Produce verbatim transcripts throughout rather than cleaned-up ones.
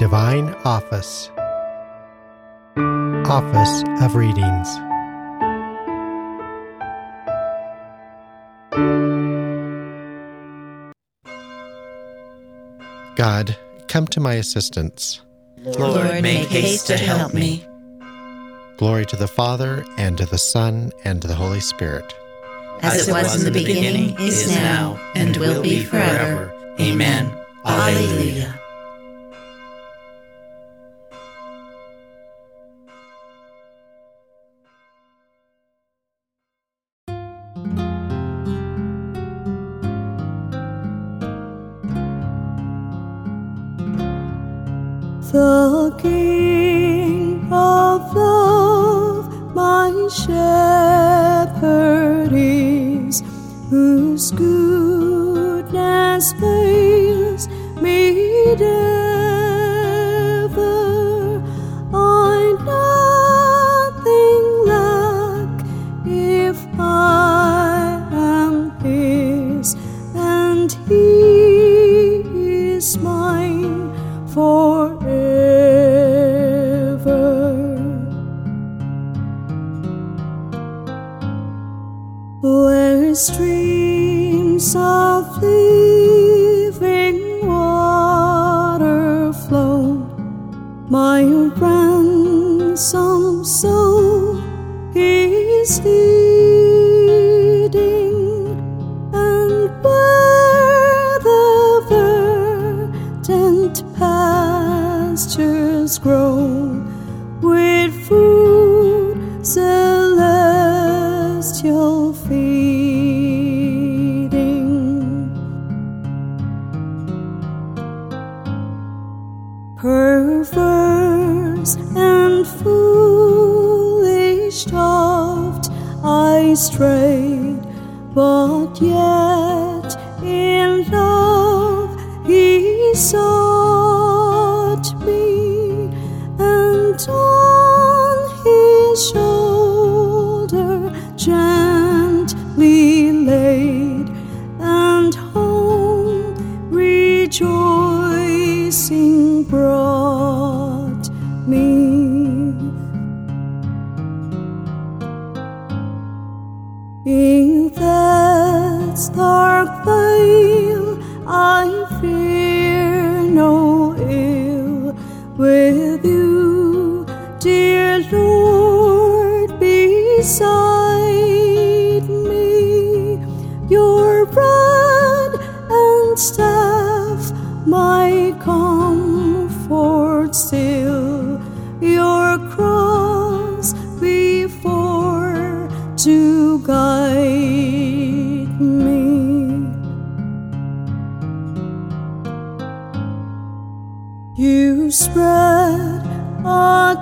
Divine Office. Office of Readings. God, come to my assistance. Lord, make haste to help me. Glory to the Father, and to the Son, and to the Holy Spirit. As it was in the beginning, is now, and will be forever. Amen. Alleluia. The King of love, my shepherd is, whose goodness fails me ever. I nothing lack if I am his, and he is mine forever. Where streams of living water flow, my ransomed soul is leading, and where the verdant pastures grow with food celestial feeding. Perverse and foolish oft I strayed, but yet in love he sought me, and on his shoulder gently laid, and home rejoicing brought me. In death's dark vale I fear no ill, with you, dear Lord, beside me. Your rod and staff my comfort still, your cross before to guide me. You spread a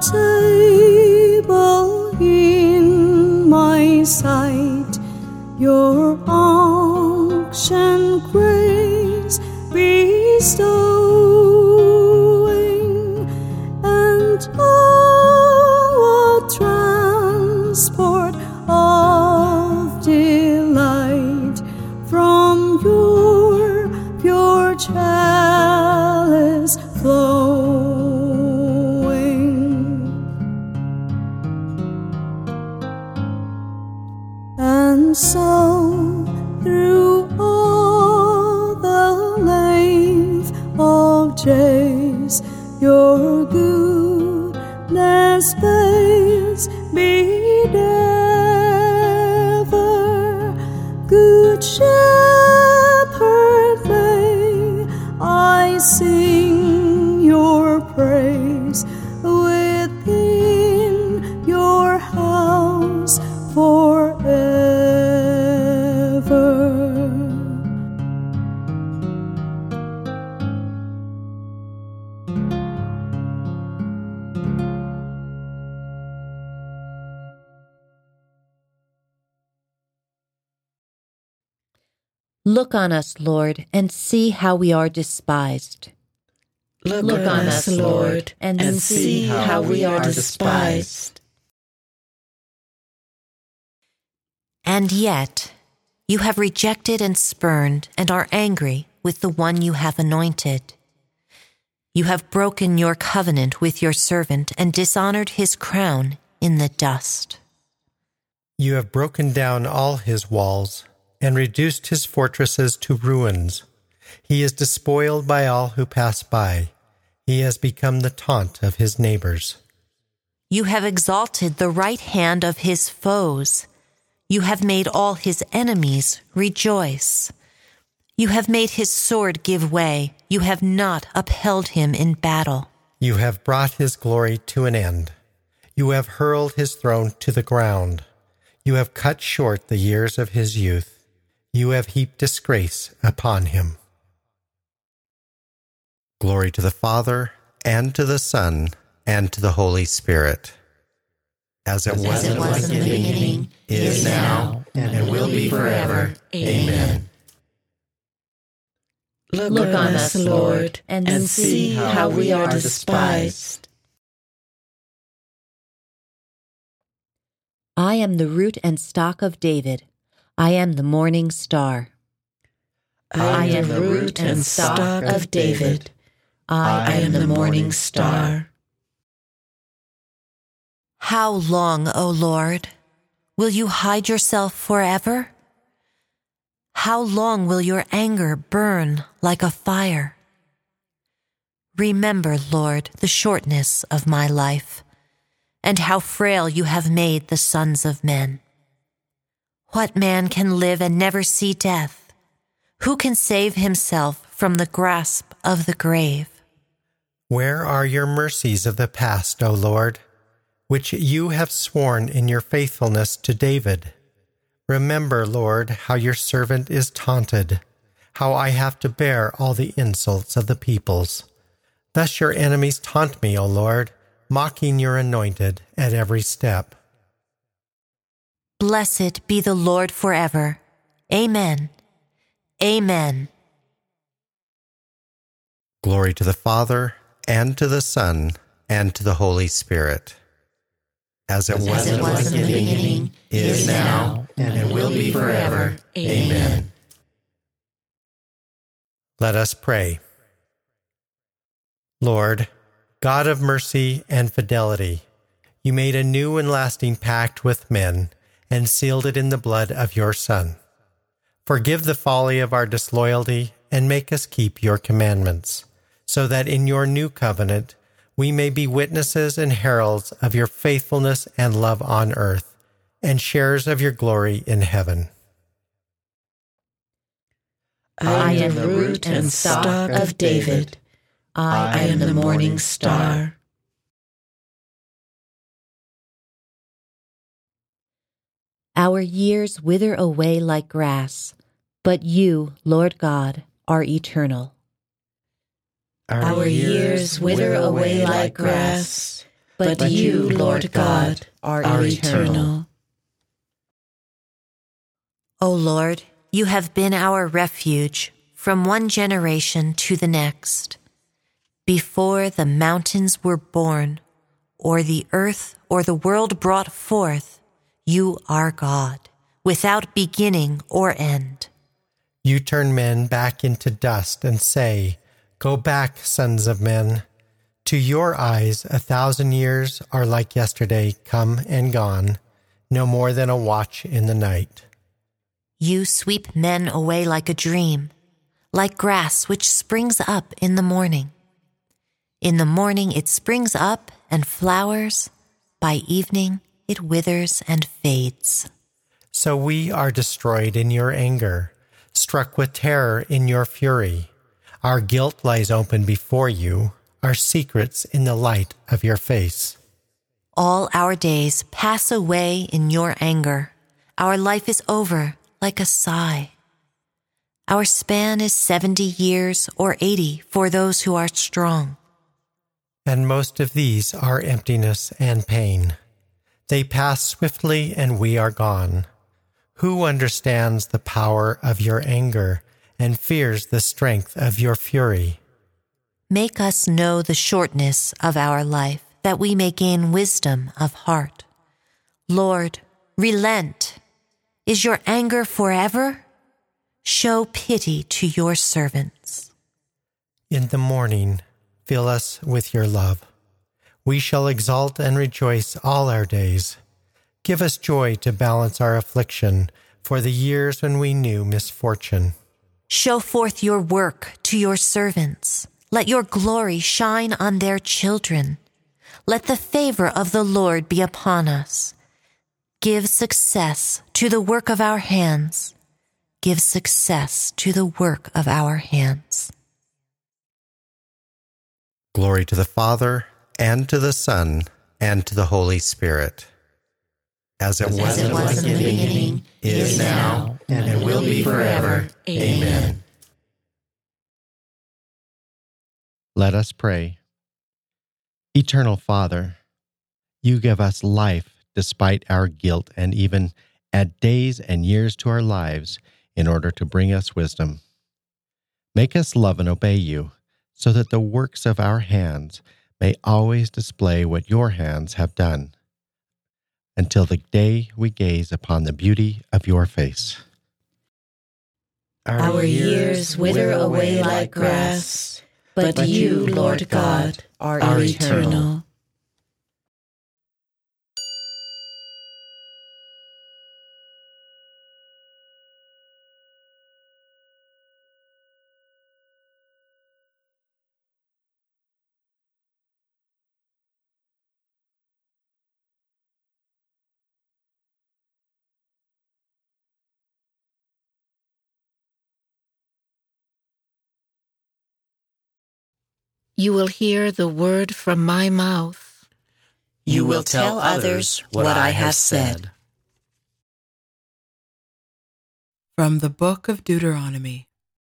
table in my sight, your unction grace bestowing, and oh, what transport of delight from your pure chalice flowing. And so through all the length of days your goodness fails me never. Good Shepherd, may I sing your praise within your house forever. Look on us, Lord, and see how we are despised. Look, Look on us, Lord, and, and see how we are despised. And yet, you have rejected and spurned and are angry with the one you have anointed. You have broken your covenant with your servant and dishonored his crown in the dust. You have broken down all his walls and reduced his fortresses to ruins. He is despoiled by all who pass by. He has become the taunt of his neighbors. You have exalted the right hand of his foes. You have made all his enemies rejoice. You have made his sword give way. You have not upheld him in battle. You have brought his glory to an end. You have hurled his throne to the ground. You have cut short the years of his youth. You have heaped disgrace upon him. Glory to the Father, and to the Son, and to the Holy Spirit. As it, As was, it was in the beginning, is now, and will be forever. Amen. Look, Look on us, Lord, and, and see how we are despised. I am the root and stock of David. I am the morning star. I am the root and stock of David. I am the morning star. How long, O Lord, will you hide yourself forever? How long will your anger burn like a fire? Remember, Lord, the shortness of my life, and how frail you have made the sons of men. What man can live and never see death? Who can save himself from the grasp of the grave? Where are your mercies of the past, O Lord, which you have sworn in your faithfulness to David? Remember, Lord, how your servant is taunted, how I have to bear all the insults of the peoples. Thus your enemies taunt me, O Lord, mocking your anointed at every step. Blessed be the Lord forever. Amen. Amen. Glory to the Father, and to the Son, and to the Holy Spirit. As it, As it was in the beginning, is now, and will be forever. Amen. Let us pray. Lord, God of mercy and fidelity, you made a new and lasting pact with men and sealed it in the blood of your Son. Forgive the folly of our disloyalty and make us keep your commandments, so that in your new covenant we may be witnesses and heralds of your faithfulness and love on earth, and sharers of your glory in heaven. I am the root and stock of David. I am the morning star. Our years wither away like grass, but you, Lord God, are eternal. Our years wither away like grass, but you, Lord God, are eternal. O Lord, you have been our refuge from one generation to the next. Before the mountains were born, or the earth or the world brought forth, you are God, without beginning or end. You turn men back into dust and say, "Go back, sons of men." To your eyes a thousand years are like yesterday come and gone, no more than a watch in the night. You sweep men away like a dream, like grass which springs up in the morning. In the morning it springs up and flowers, by evening it withers and fades. So we are destroyed in your anger, struck with terror in your fury. Our guilt lies open before you, our secrets in the light of your face. All our days pass away in your anger. Our life is over like a sigh. Our span is seventy years or eighty for those who are strong. And most of these are emptiness and pain. They pass swiftly and we are gone. Who understands the power of your anger and fears the strength of your fury? Make us know the shortness of our life, that we may gain wisdom of heart. Lord, relent. Is your anger forever? Show pity to your servants. In the morning, fill us with your love. We shall exult and rejoice all our days. Give us joy to balance our affliction for the years when we knew misfortune. Show forth your work to your servants. Let your glory shine on their children. Let the favor of the Lord be upon us. Give success to the work of our hands. Give success to the work of our hands. Glory to the Father, and to the Son, and to the Holy Spirit. As it, As was, it was in the beginning, is now, and will be forever. Amen. Let us pray. Eternal Father, you give us life despite our guilt, and even add days and years to our lives in order to bring us wisdom. Make us love and obey you, so that the works of our hands may always display what your hands have done, until the day we gaze upon the beauty of your face. Our years wither away like grass, but you, Lord God, are eternal. You will hear the word from my mouth. You will tell others what I have said. From the Book of Deuteronomy.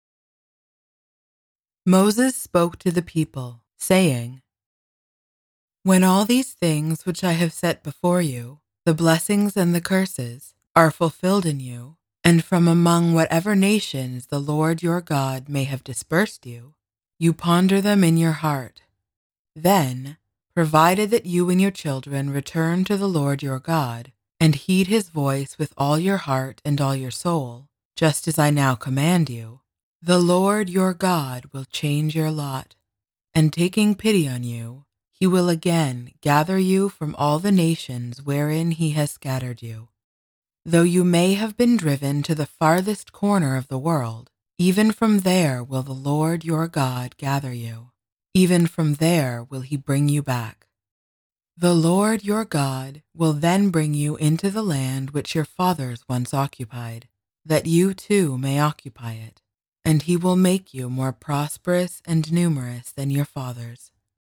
Moses spoke to the people, saying, When all these things which I have set before you, the blessings and the curses, are fulfilled in you, and from among whatever nations the Lord your God may have dispersed you, you ponder them in your heart. Then, provided that you and your children return to the Lord your God, and heed his voice with all your heart and all your soul, just as I now command you, the Lord your God will change your lot, and taking pity on you, he will again gather you from all the nations wherein he has scattered you. Though you may have been driven to the farthest corner of the world, even from there will the Lord your God gather you. Even from there will he bring you back. The Lord your God will then bring you into the land which your fathers once occupied, that you too may occupy it, and he will make you more prosperous and numerous than your fathers.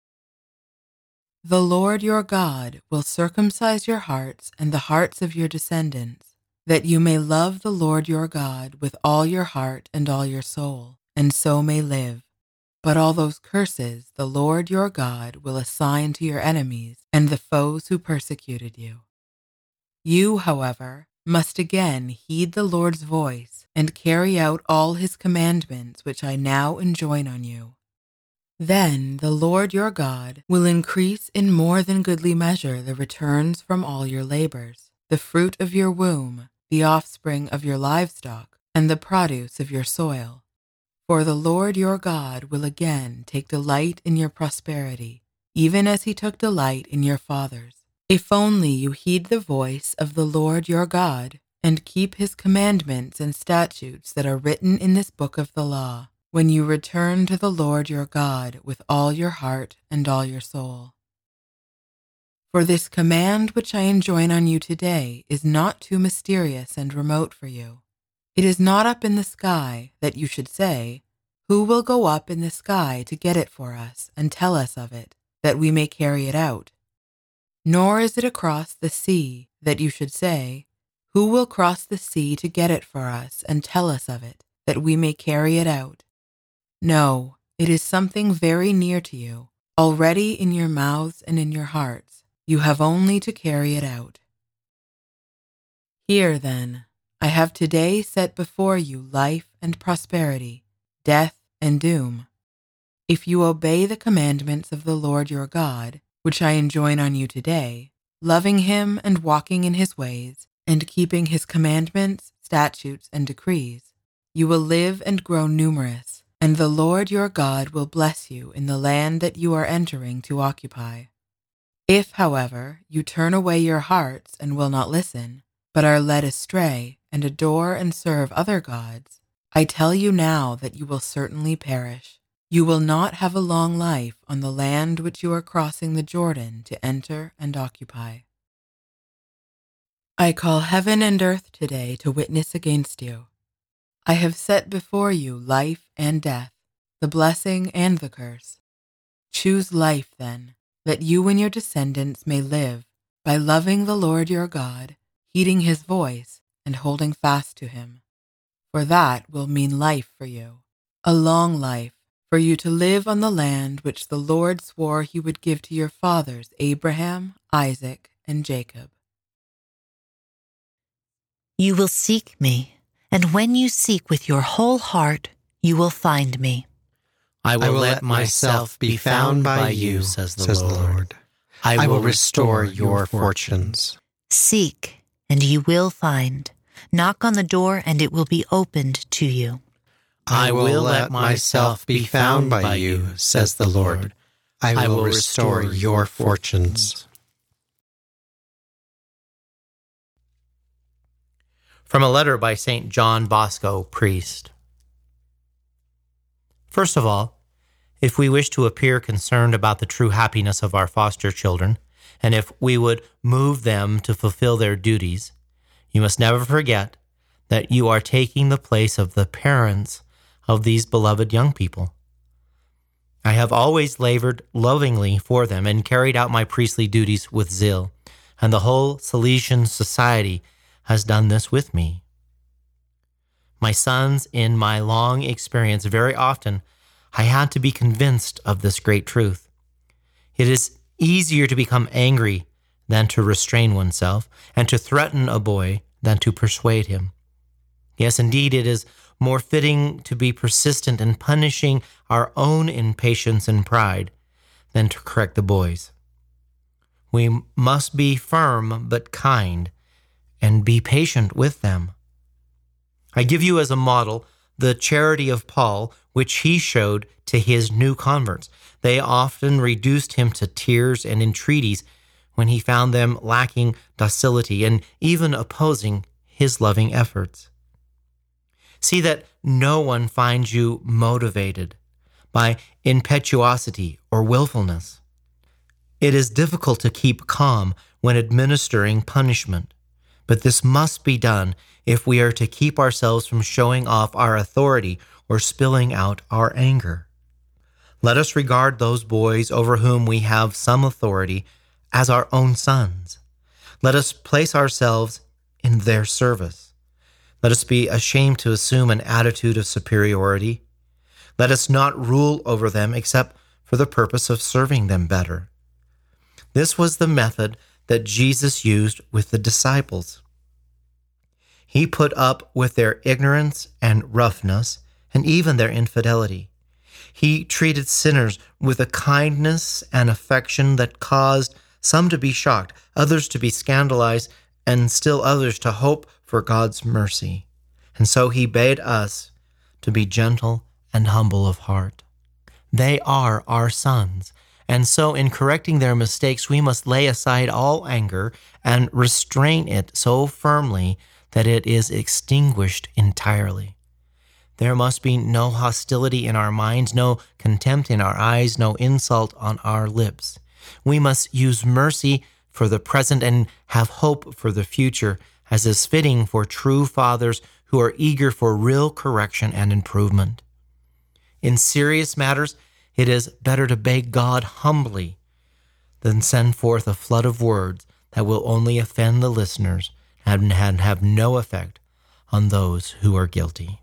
The Lord your God will circumcise your hearts and the hearts of your descendants, that you may love the Lord your God with all your heart and all your soul, and so may live. But all those curses the Lord your God will assign to your enemies and the foes who persecuted you. You, however, must again heed the Lord's voice and carry out all his commandments which I now enjoin on you. Then the Lord your God will increase in more than goodly measure the returns from all your labors, the fruit of your womb, the offspring of your livestock, and the produce of your soil. For the Lord your God will again take delight in your prosperity, even as he took delight in your fathers, if only you heed the voice of the Lord your God, and keep his commandments and statutes that are written in this book of the law, when you return to the Lord your God with all your heart and all your soul. For this command which I enjoin on you today is not too mysterious and remote for you. It is not up in the sky that you should say, Who will go up in the sky to get it for us and tell us of it, that we may carry it out? Nor is it across the sea that you should say, Who will cross the sea to get it for us and tell us of it, that we may carry it out? No, it is something very near to you, already in your mouths and in your hearts. You have only to carry it out. Here, then, I have today set before you life and prosperity, death and doom. If you obey the commandments of the Lord your God, which I enjoin on you today, loving him and walking in his ways, and keeping his commandments, statutes, and decrees, you will live and grow numerous, And the Lord your God will bless you in the land that you are entering to occupy. If, however, you turn away your hearts and will not listen, but are led astray and adore and serve other gods, I tell you now that you will certainly perish. You will not have a long life on the land which you are crossing the Jordan to enter and occupy. I call heaven and earth today to witness against you. I have set before you life and death, the blessing and the curse. Choose life, then, that you and your descendants may live by loving the Lord your God, heeding his voice, and holding fast to him. For that will mean life for you, a long life, for you to live on the land which the Lord swore he would give to your fathers Abraham, Isaac, and Jacob. You will seek me, and when you seek with your whole heart, you will find me. I will, I will let myself be found by you, says the says Lord. Lord. I, I will restore your fortunes. Seek, and you will find. Knock on the door, and it will be opened to you. I will let myself be found by you, says the Lord. I will restore your fortunes. From a letter by Saint John Bosco, priest. First of all, if we wish to appear concerned about the true happiness of our foster children, and if we would move them to fulfill their duties, you must never forget that you are taking the place of the parents of these beloved young people. I have always labored lovingly for them and carried out my priestly duties with zeal, and the whole Salesian society has done this with me. My sons, in my long experience, very often I had to be convinced of this great truth. It is easier to become angry than to restrain oneself, and to threaten a boy than to persuade him. Yes, indeed, it is more fitting to be persistent in punishing our own impatience and pride than to correct the boys. We must be firm but kind, and be patient with them. I give you as a model the charity of Paul, which he showed to his new converts. They often reduced him to tears and entreaties when he found them lacking docility and even opposing his loving efforts. See that no one finds you motivated by impetuosity or willfulness. It is difficult to keep calm when administering punishment, but this must be done if we are to keep ourselves from showing off our authority or spilling out our anger. Let us regard those boys over whom we have some authority as our own sons. Let us place ourselves in their service. Let us be ashamed to assume an attitude of superiority. Let us not rule over them except for the purpose of serving them better. This was the method that Jesus used with the disciples. He put up with their ignorance and roughness, and even their infidelity. He treated sinners with a kindness and affection that caused some to be shocked, others to be scandalized, and still others to hope for God's mercy. And so he bade us to be gentle and humble of heart. They are our sons, and so in correcting their mistakes, we must lay aside all anger and restrain it so firmly that it is extinguished entirely. There must be no hostility in our minds, no contempt in our eyes, no insult on our lips. We must use mercy for the present and have hope for the future, as is fitting for true fathers who are eager for real correction and improvement. In serious matters, it is better to beg God humbly than send forth a flood of words that will only offend the listeners and have no effect on those who are guilty.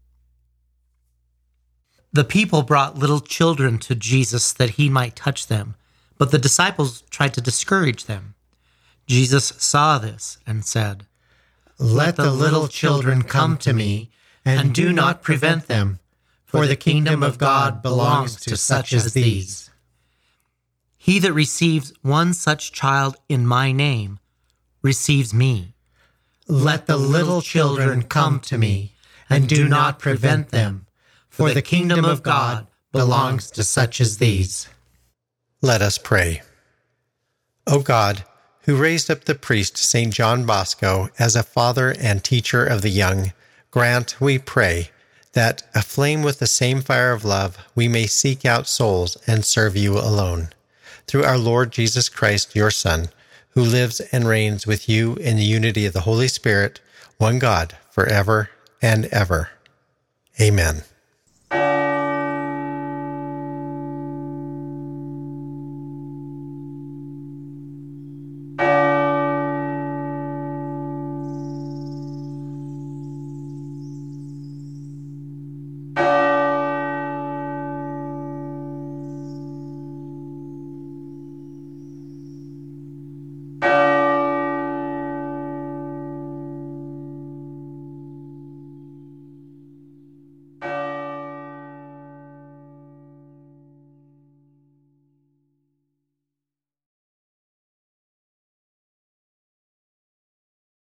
The people brought little children to Jesus that he might touch them, but the disciples tried to discourage them. Jesus saw this and said, "Let the little children come to me, and do not prevent them, for the kingdom of God belongs to such as these. He that receives one such child in my name receives me. Let the little children come to me, and do not prevent them, for the kingdom of God belongs to such as these. Let us pray. O God, who raised up the priest Saint John Bosco as a father and teacher of the young, grant, we pray, that, aflame with the same fire of love, we may seek out souls and serve you alone. Through our Lord Jesus Christ, your Son, who lives and reigns with you in the unity of the Holy Spirit, one God, forever and ever. Amen.